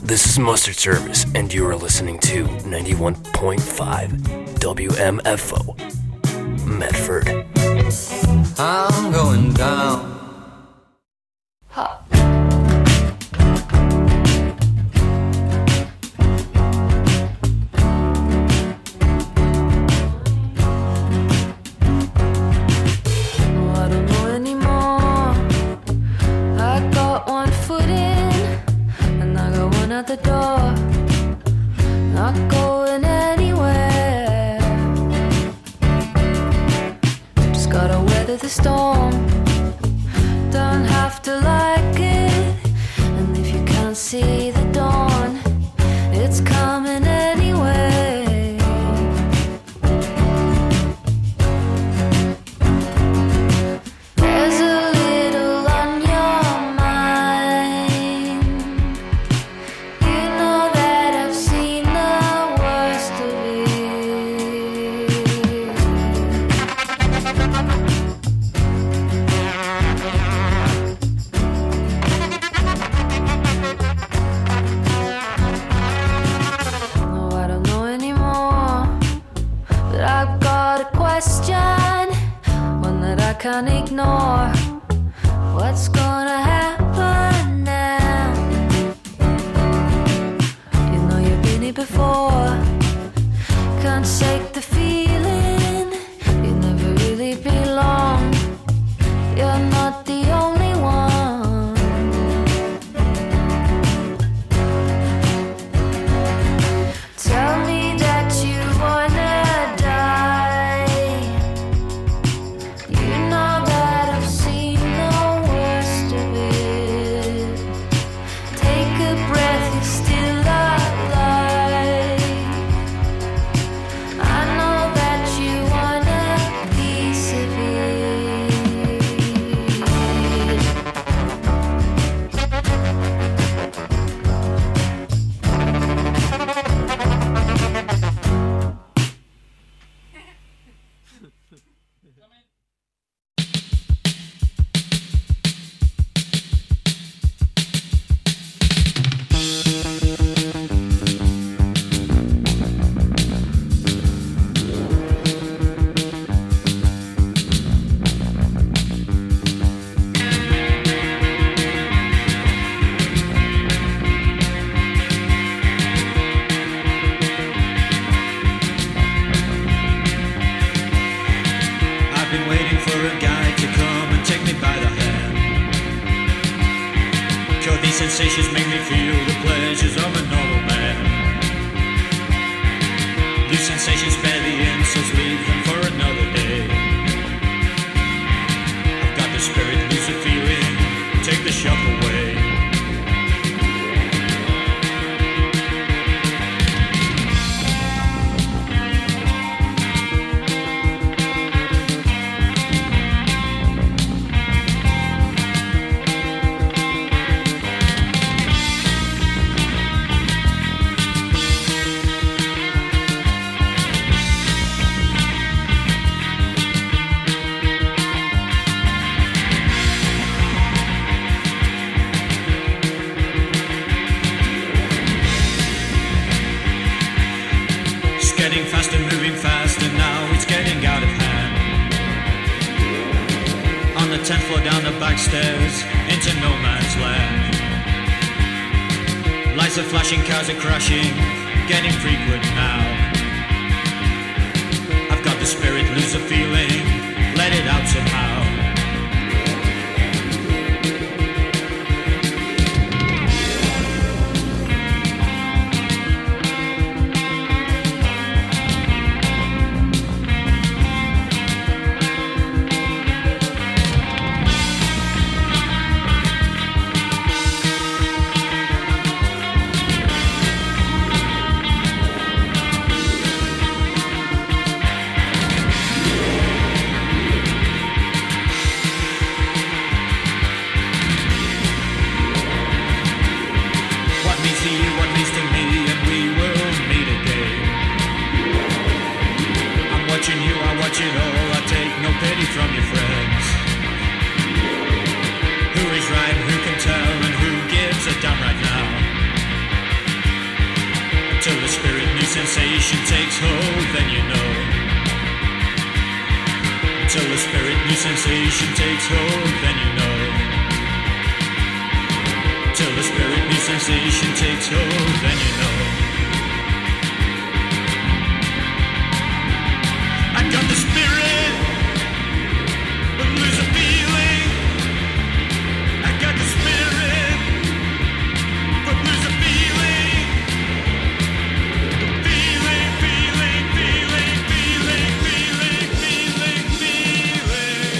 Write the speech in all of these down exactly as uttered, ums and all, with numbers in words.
This is Mustard Service, and you are listening to ninety-one point five W M F O, Medford. I'm going down. Ha. At the door, not going anywhere. Just gotta weather the storm. Don't have to like it. And if you can't see the dawn, it's coming anyway. There's a little on your mind. Can't ignore what's gonna happen now. You know you've been here before. Can't shake the feeling. You never really belong. You're not the only one. Tell me that you wanna die. Sensations make me feel the pleasures of a normal man. These sensations spare the insults, leave them for another day. I've got the spirit, lose the feeling, take the shock away. Faster, moving faster, now it's getting out of hand. On the tenth floor, down the back stairs, into no man's land. Lights are flashing, cars are crashing, getting frequent now. I've got the spirit, lose the feeling, let it out somehow. sensation takes hold, then you know. Till the spirit new sensation takes hold, then you know. Till the spirit new sensation takes hold, then you know. I got the spirit, but lose a feeling. I got the spirit, but lose a feeling. Feeling, feeling, feeling, feeling, feeling, feeling, feeling.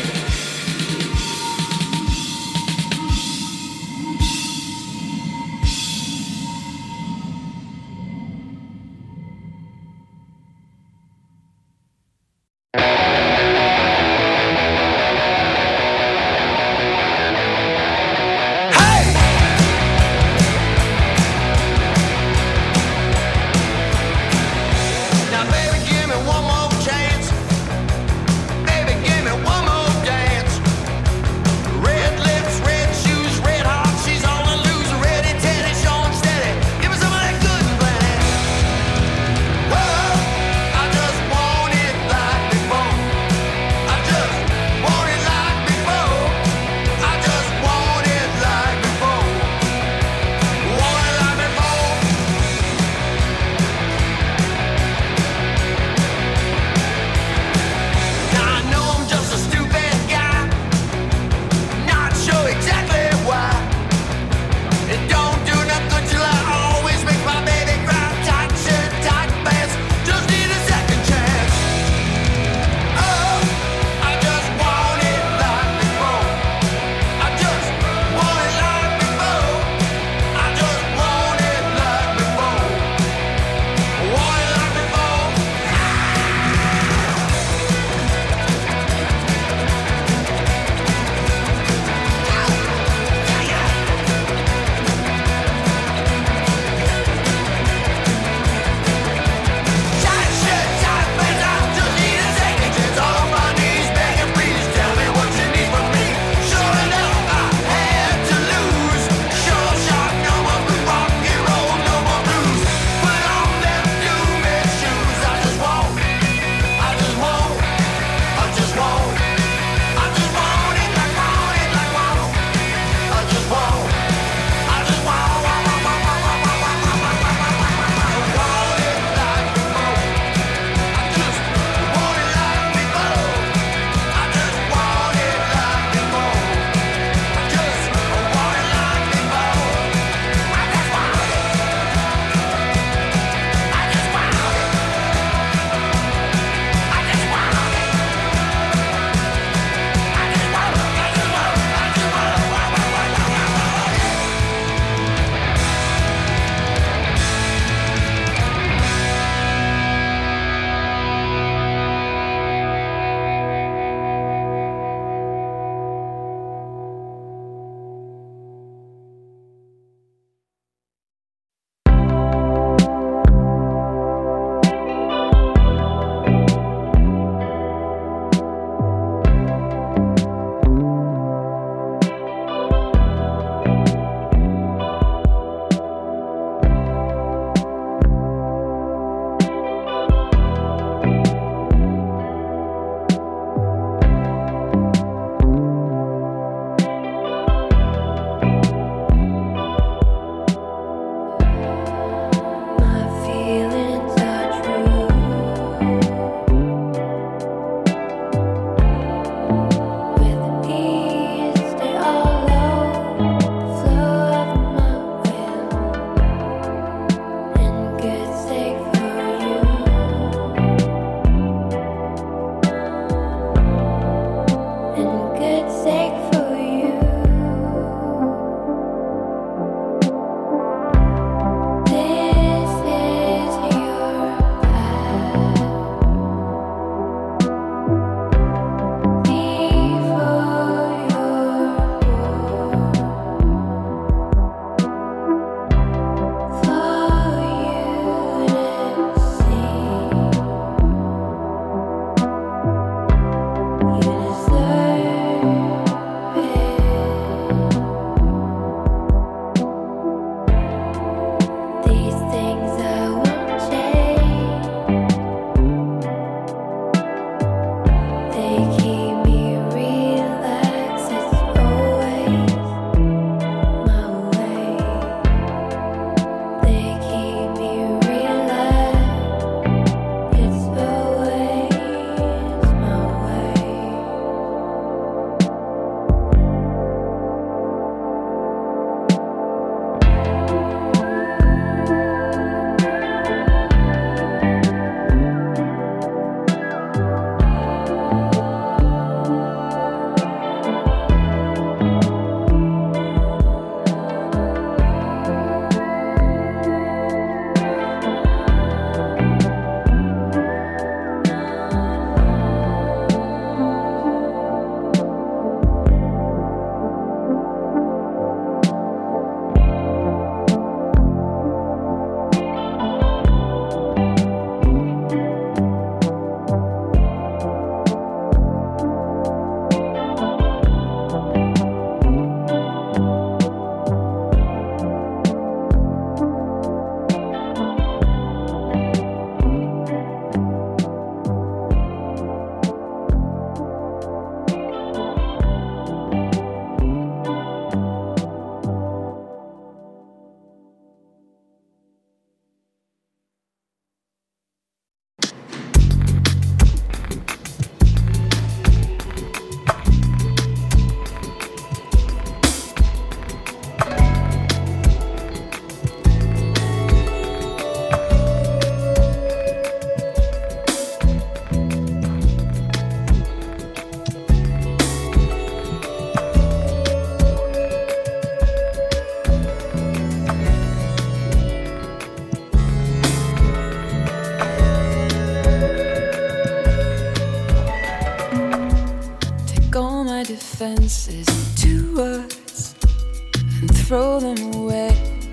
offenses into words and throw them away.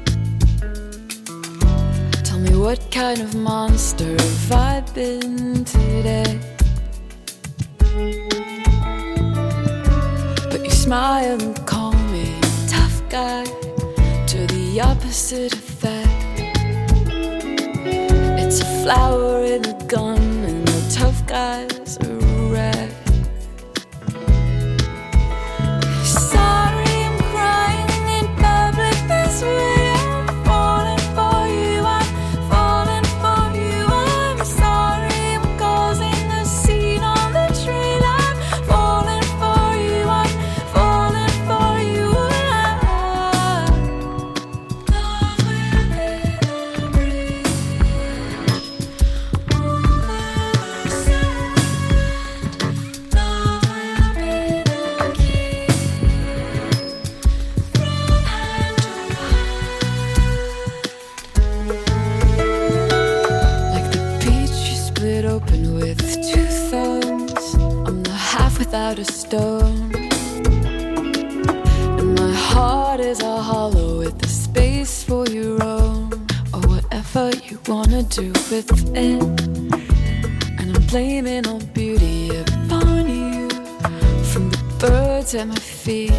Tell me, what kind of monster have I been today? But you smile and call me tough guy, to the opposite effect. It's a flower in a gun and the tough guy's a wreck. Sorry, I'm crying in public this way. I'm falling for you, I'm falling for you. I'm sorry, I'm causing a scene on the train. I'm falling for you, I'm falling for you. Love will be the bridge over the sand. Love will be the key from hand to heart. Like the peach you split open with two thumbs, I'm the half without a stone. And my heart is a hollow with the space for your own, or whatever you wanna do with it. And I'm blaming all beauty upon you, from the birds at my feet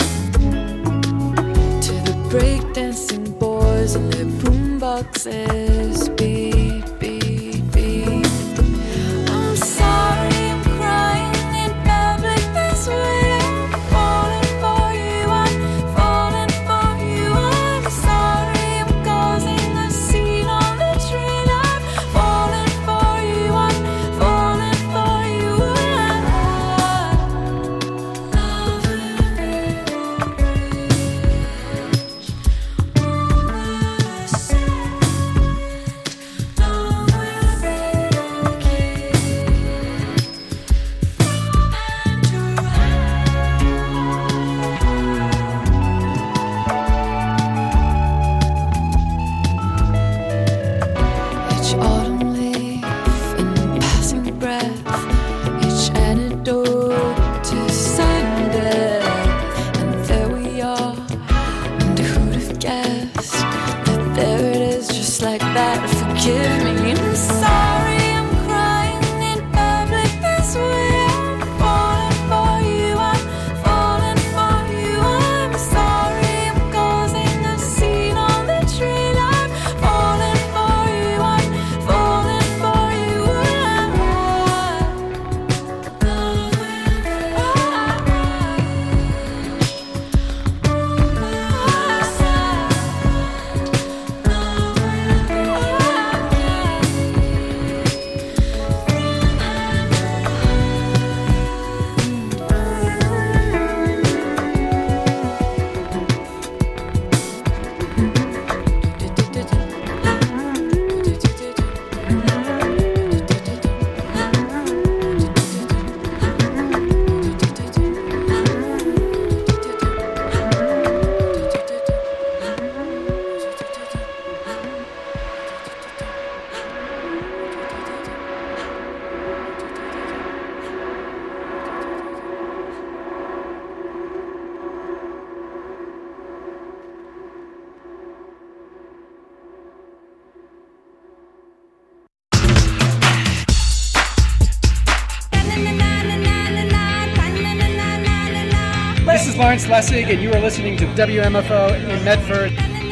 to the breakdancing boys and their boomboxes. Beat, beat, beat. I'm sorry, I'm crying in public this way. I'm falling for you, I'm falling for you. I'm sorry, I'm causing a scene on the train. I'm falling for you, I'm falling for you. Love will be the bridge over the sand. Love will be the key from hand to heart. Each autumn leaf and passing breath, each antidote to sudden death. And there we are, and who'd have guessed that there it is, just like that. Forgive me, I'm sorry, I'm crying in public this way. I'm falling for you, I'm falling for you. I'm sorry, I'm causing a scene on the train. I'm falling for you, I'm falling for you. Love will be the bridge over the sand. Love will be the This is Lawrence Lessig, and you are listening to W M F O in Medford,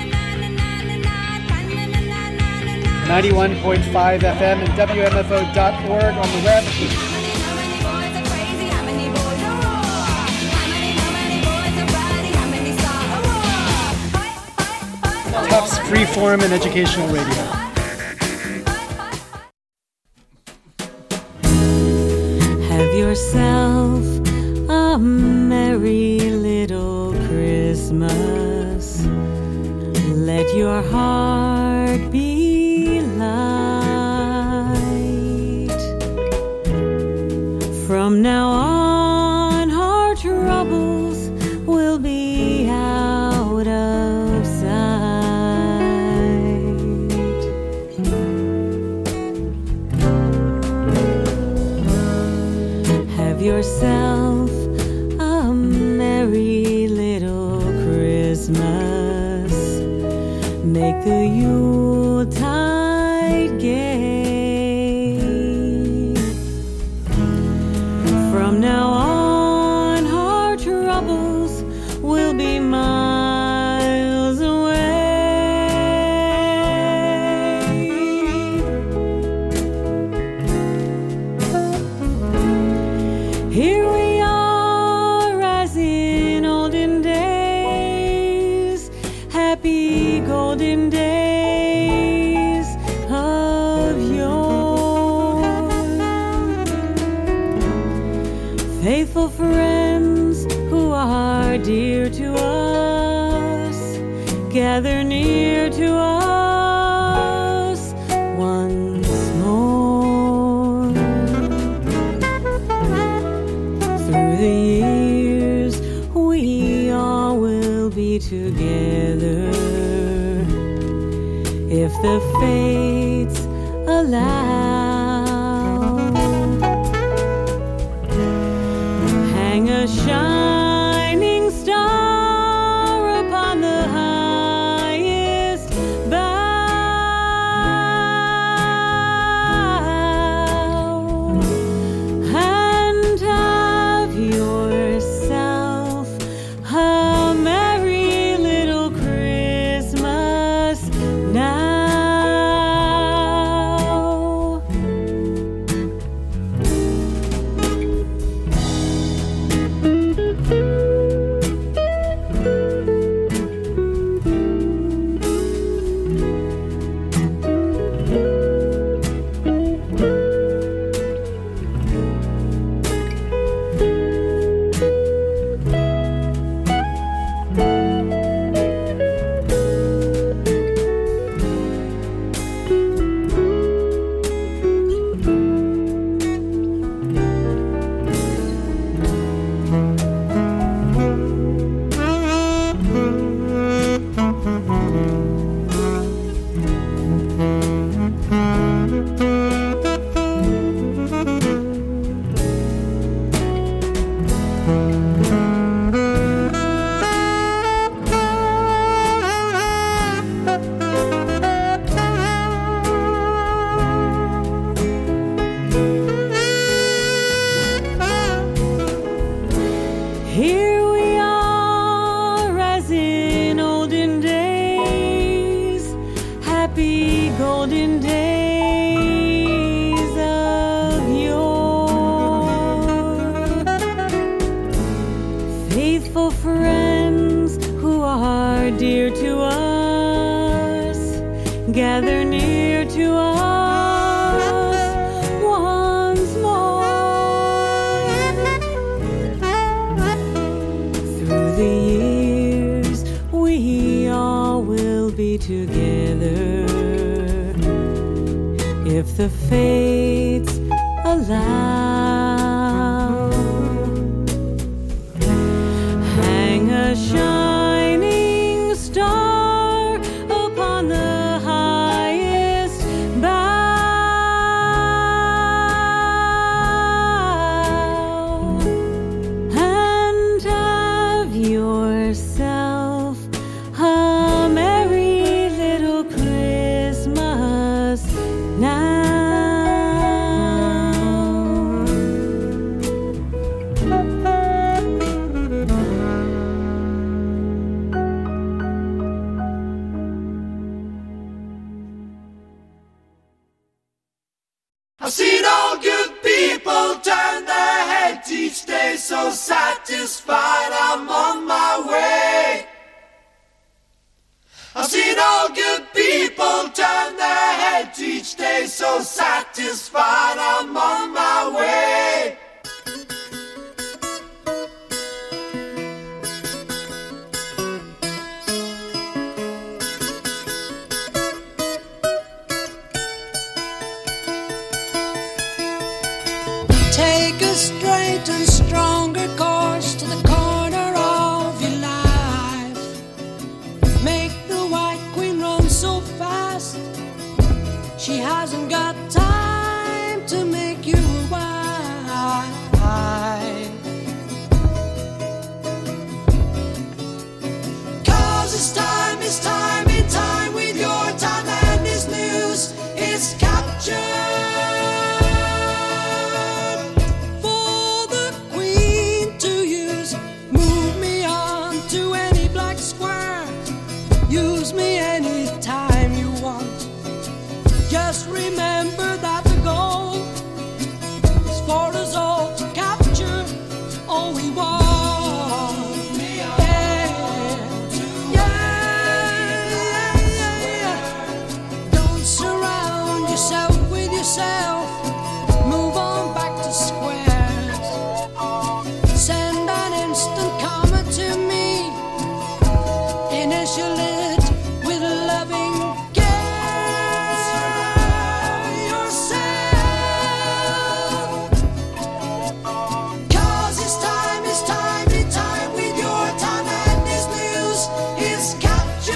ninety-one point five F M and W M F O dot org on the web. Tufts Freeform and Educational Radio. Have yourself a merry little Christmas. Let your heart be light. From now on, our troubles will be out of sight. Have yourself a make the Yuletide gay. From now on, our troubles will be miles away. Here we are as in olden days, happy golden days of yore. Faithful friends who are dear to us, gather near to us once more. Through the years, we all will be together if the fates allow. Hang a shining star upon the highest bough, and have yourself a merry little Christmas now. Here we are as in olden days, happy golden days of yore. Faithful friends who are dear to us, gather near to us once more. Through the years, we all will be together if the fates allow. Hang a shining star upon the highest bough, and have yourself a merry little Christmas now. I've seen all good people turn their heads each day, so satisfied I'm on my way. I've seen all good people turn their heads each day, so satisfied I'm on my way. Take a straight and stronger course to the corner of your life. Make the White Queen run so fast, she hasn't got time to make you a wife. Cause it's time, it's time, in time. Just remember that the goal is for us all to capture all we want. Yourself, move on back to squares. Send an instant comment to me. Initial it with loving care. Yourself, 'cause it's time, it's time, it's time with your time, and this news is captured.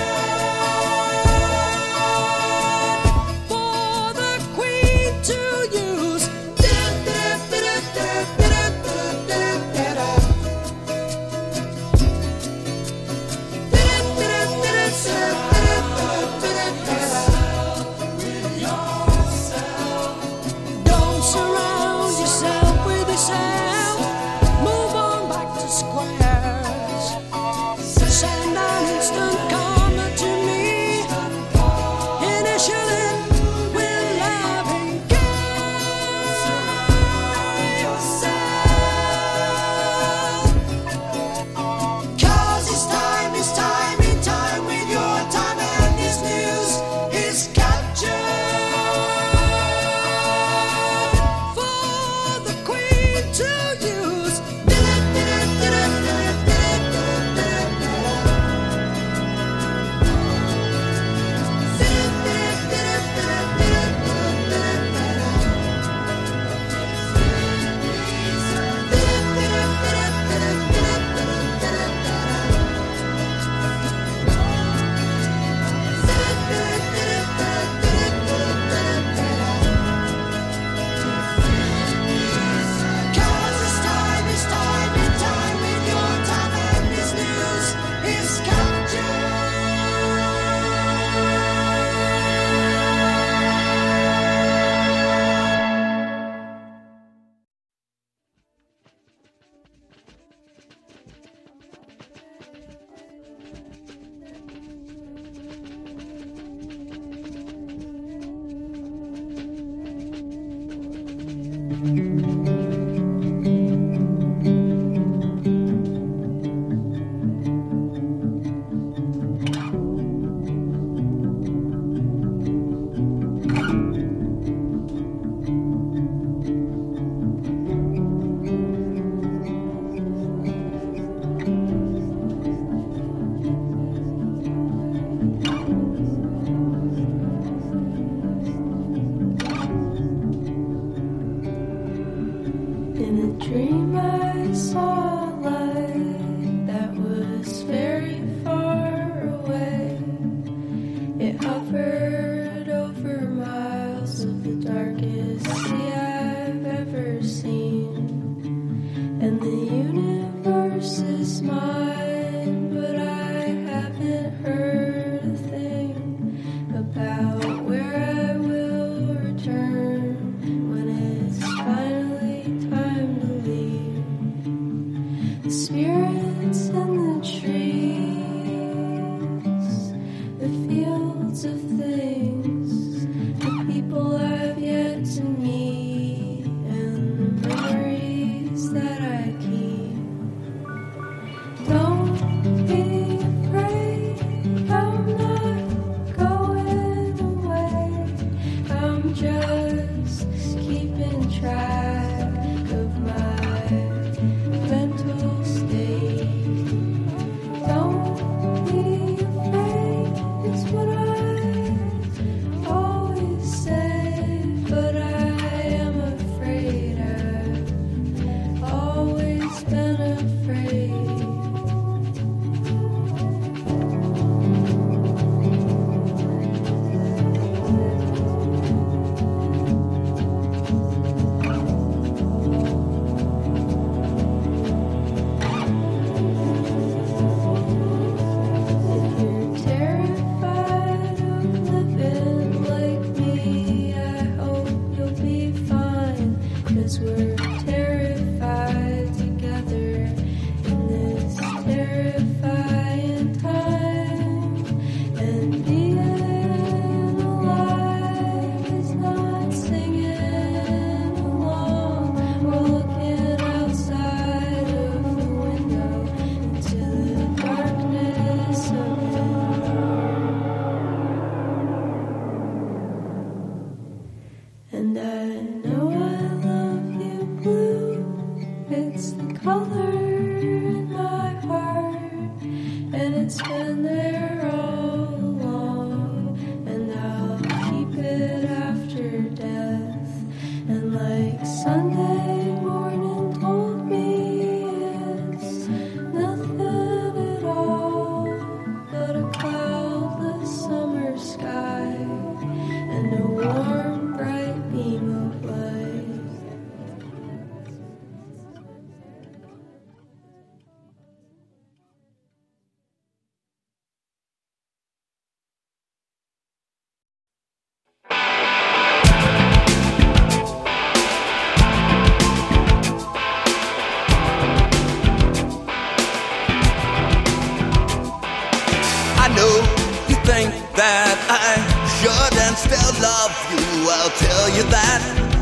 shouldn't still love you, I'll tell you that.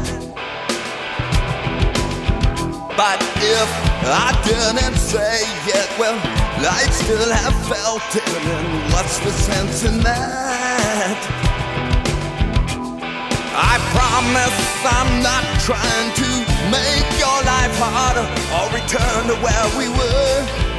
But if I didn't say it, well, I'd still have felt it, and what's the sense in that? I promise I'm not trying to make your life harder or return to where we were.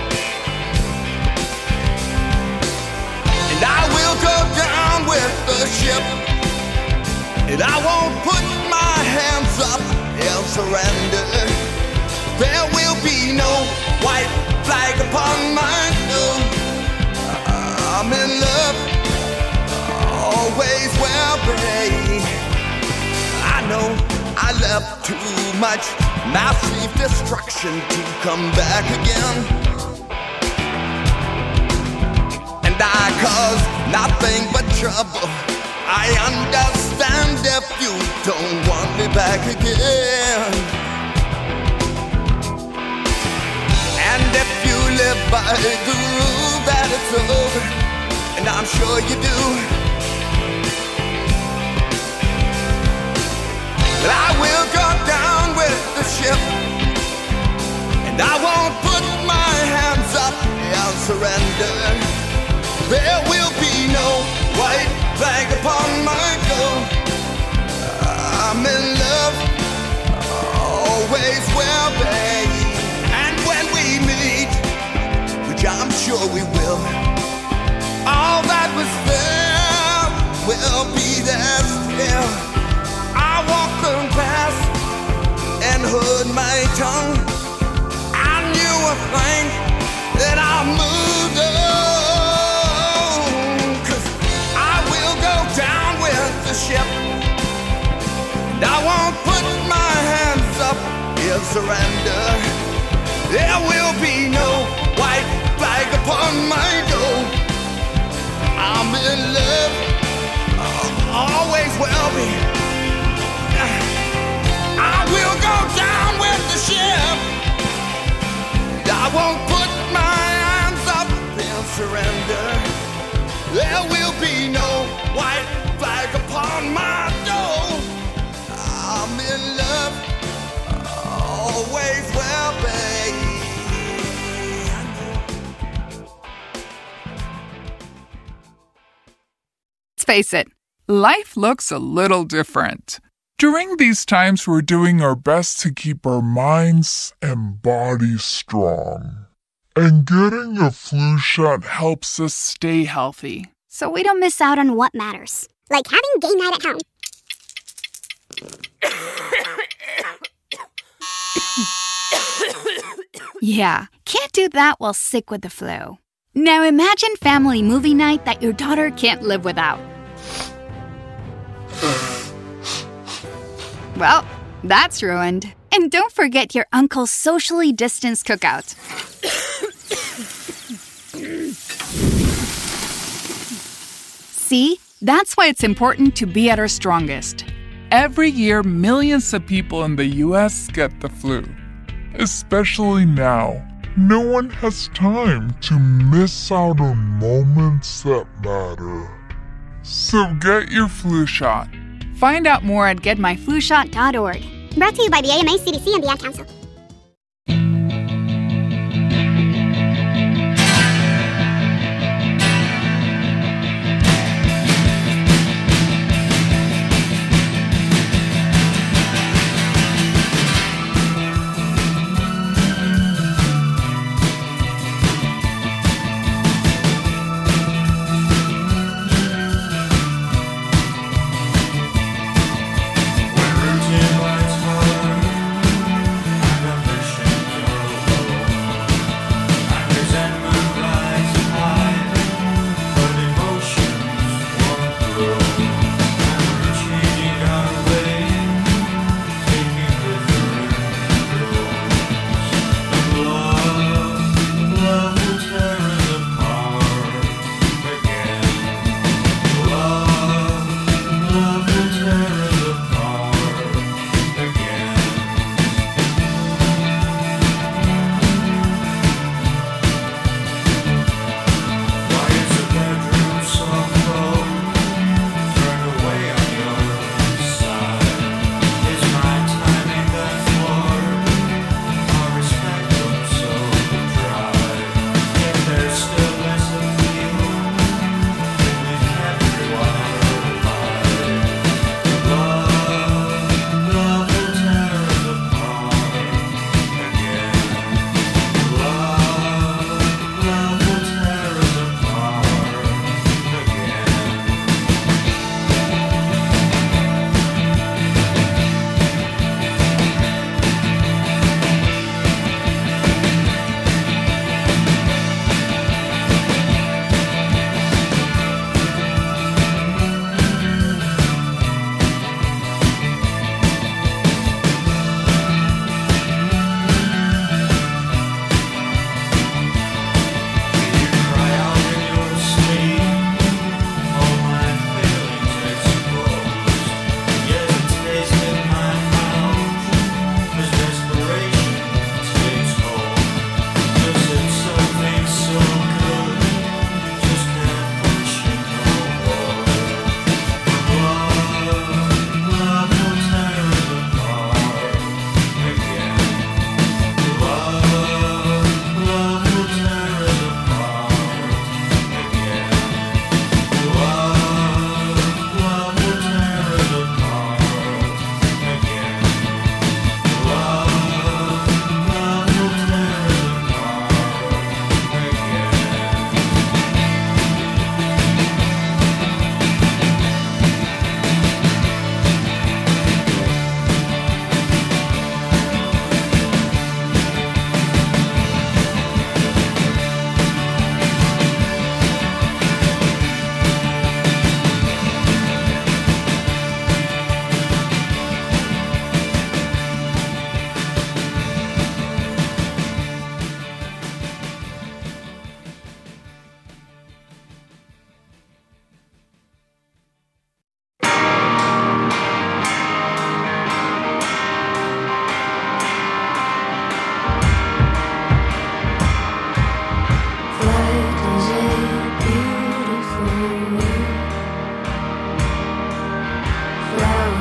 And I will go down with the ship, and I won't put my hands up and surrender. There will be no white flag upon my door. I'm in love, always will be. I know I left too much massive destruction to come back again. And I caused nothing but trouble. I understand if you don't want me back again. And if you live by the rule that it's over, and I'm sure you do, I will go down with the ship, and I won't put my hands up and surrender. There will be no white flag upon my door. I'm in love, always will be. And when we meet, which I'm sure we will, all that was there will be there still. I walked past and heard my tongue. I knew a thing that I moved on. 'Cause I will go down with the ship, and I won't put my hands up in surrender. There will be no white flag upon my door. I'm in love, always will be. I will go down with the ship. I won't put my hands up and surrender. There will be no white flag upon my door. I'm in love, always will be. Let's face it, life looks a little different. During these times, we're doing our best to keep our minds and bodies strong. And getting a flu shot helps us stay healthy, so we don't miss out on what matters, like having game night at home. Yeah, can't do that while sick with the flu. Now imagine family movie night that your daughter can't live without. Well, that's ruined. And don't forget your uncle's socially distanced cookout. See? That's why it's important to be at our strongest. Every year, millions of people in the U S get the flu. Especially now. No one has time to miss out on moments that matter. So get your flu shot. Find out more at get my flu shot dot org. Brought to you by the A M A, C D C, and the Ad Council.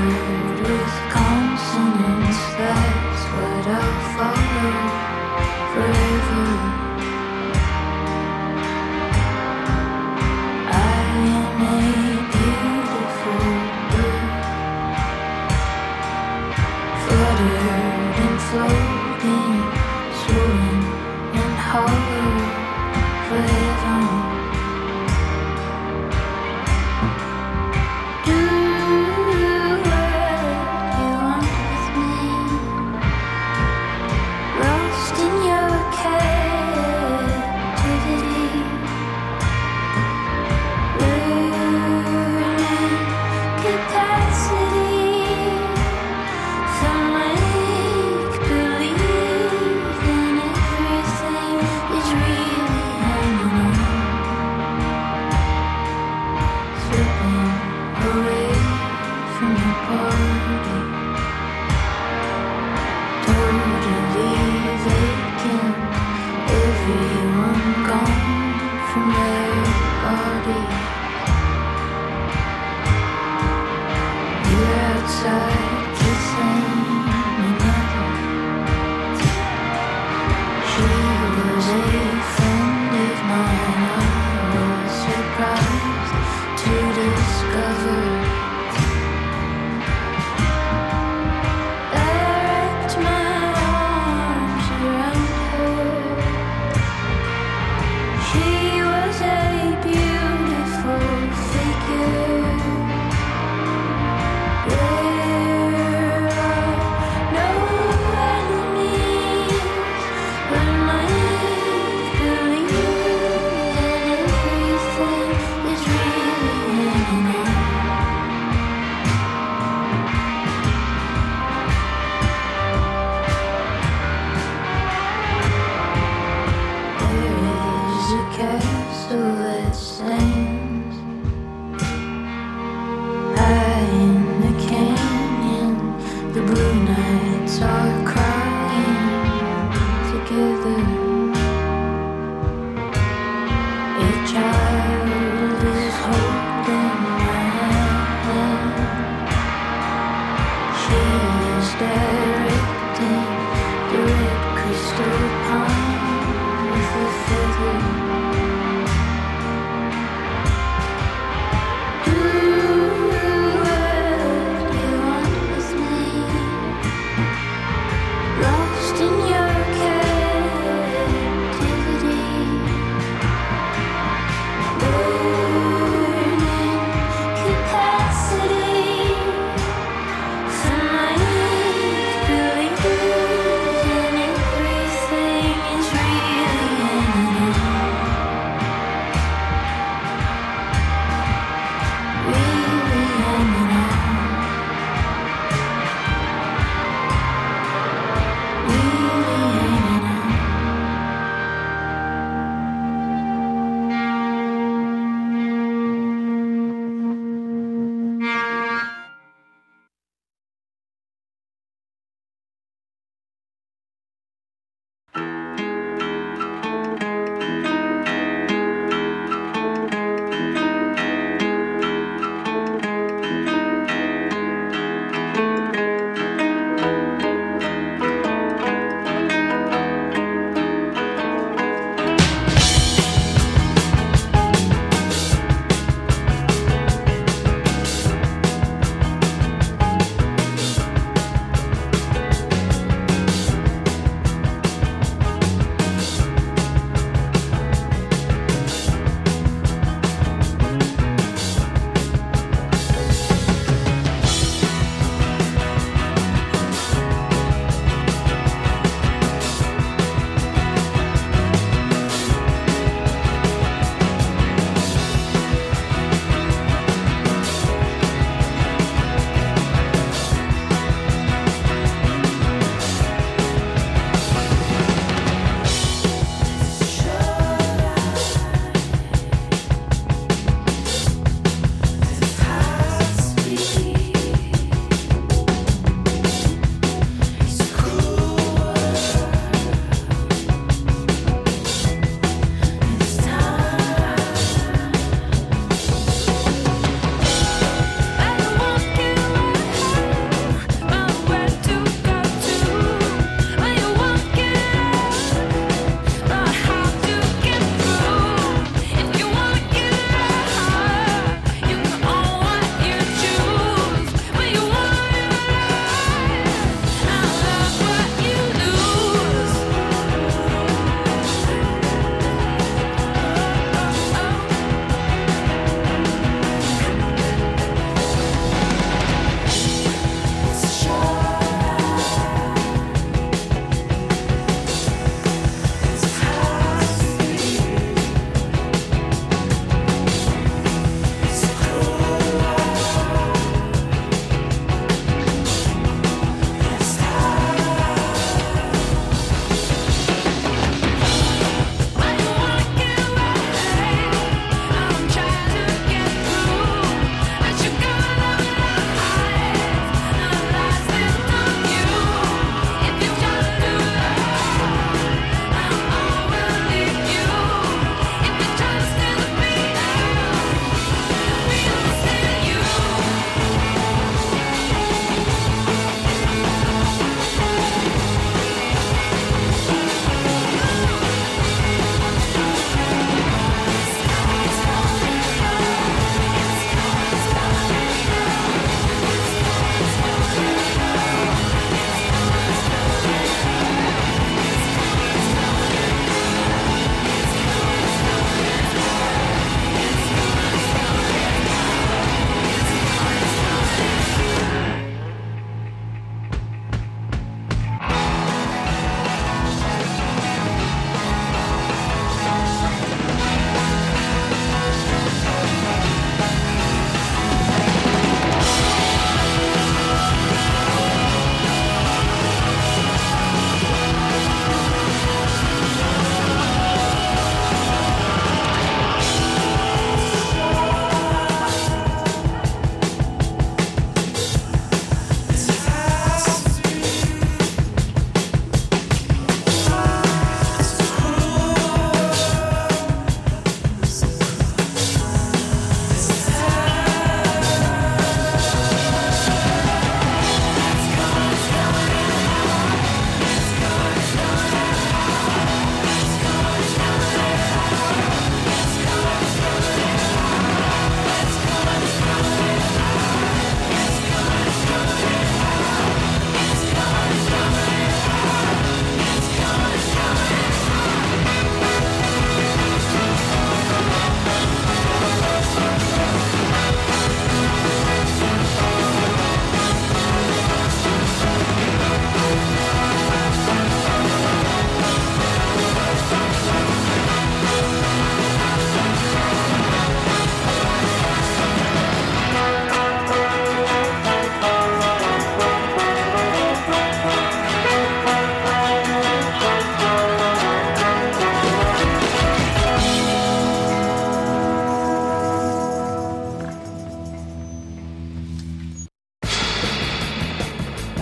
word with consonants, that's what I'll follow forever. I am a beautiful bird, fluttered and floating, soaring and hollow for heaven.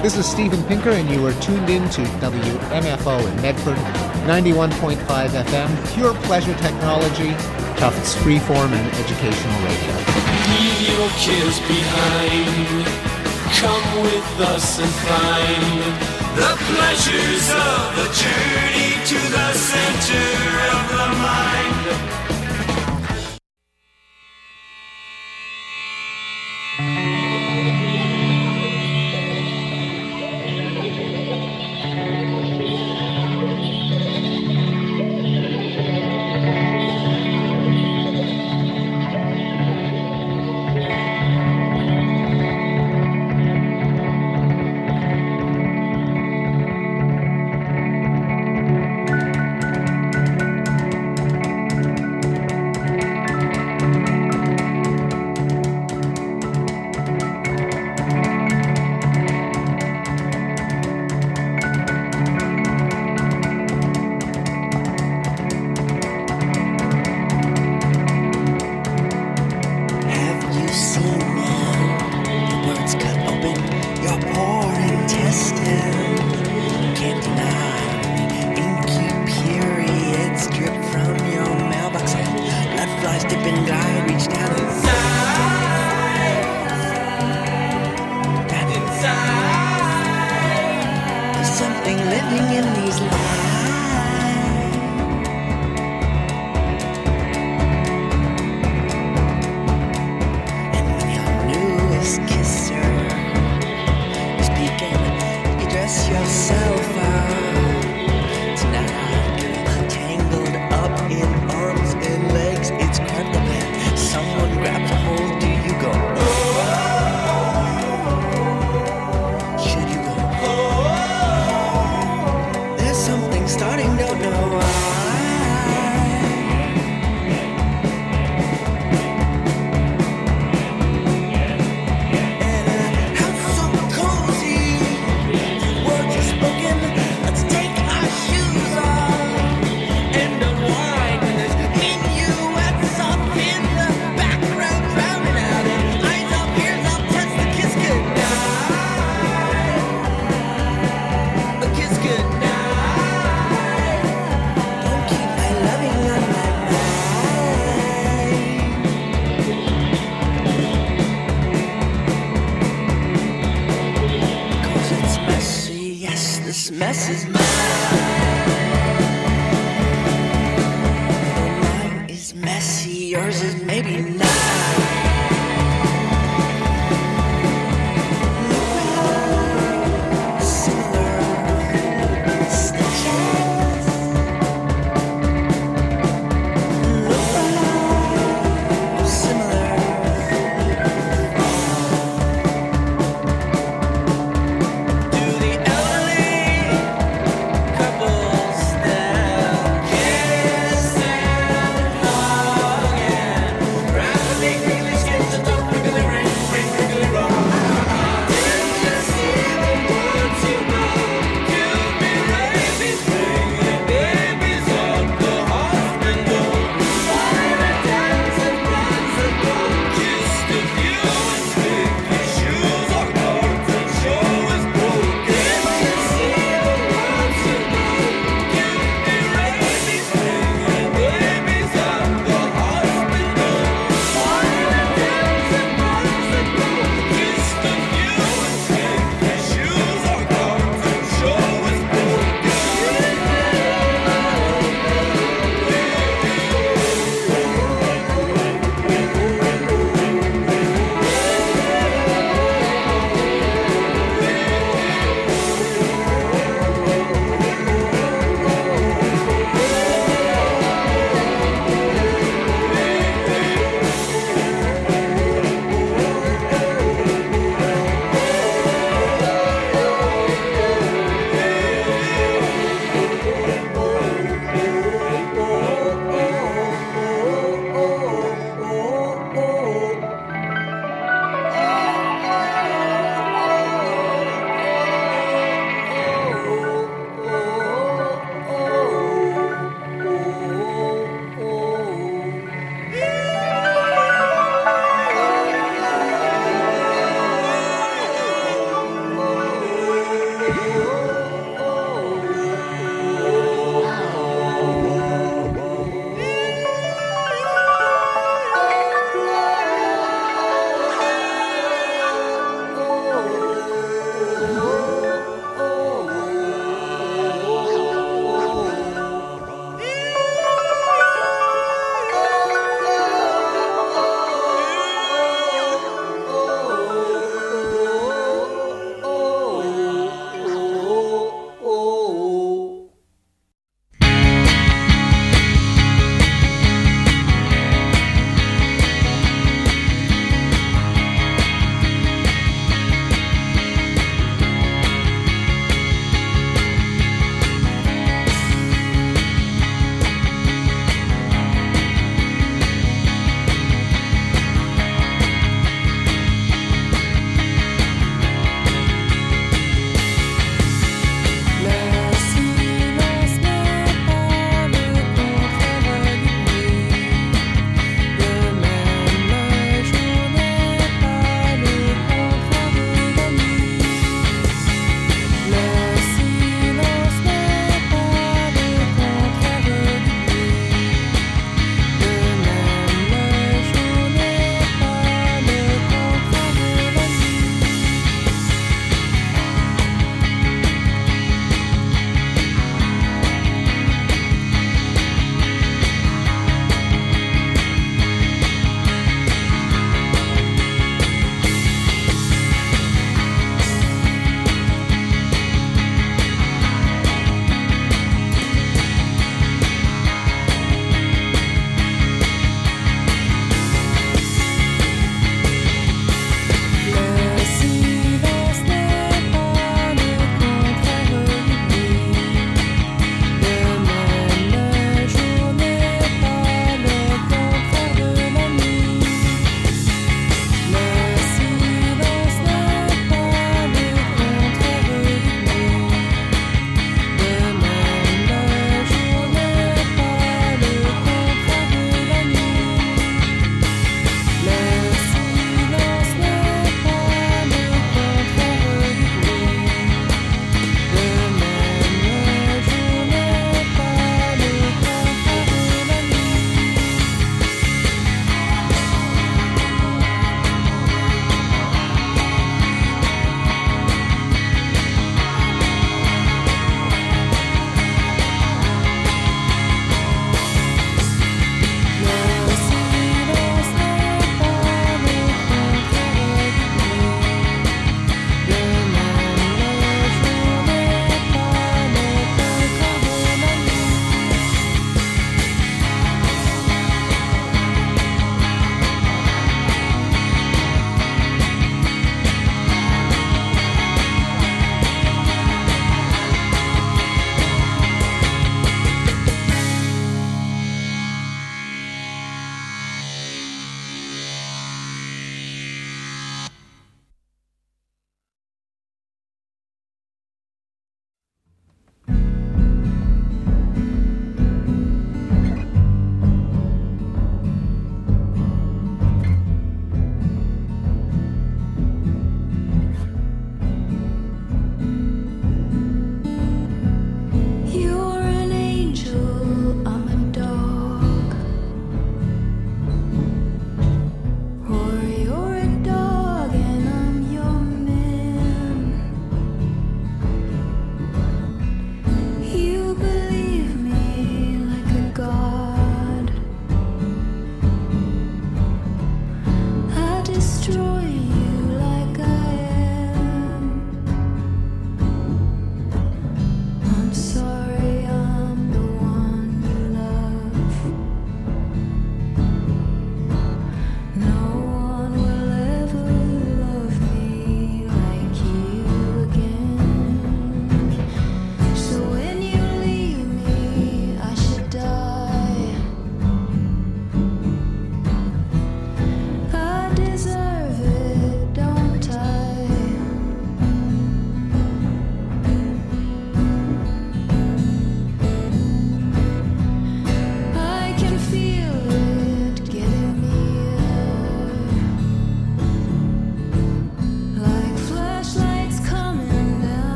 This is Steven Pinker, and you are tuned in to W M F O in Medford, ninety-one point five F M, pure pleasure technology, Tufts freeform and educational radio. Leave your cares behind. Come with us and find the pleasures of the journey to the center of the mind.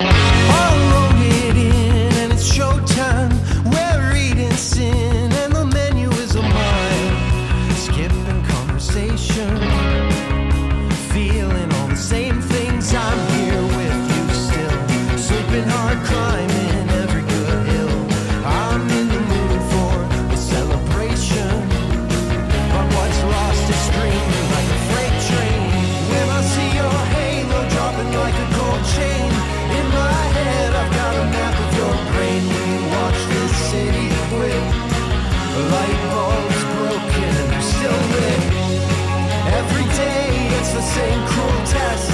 Same cruel test.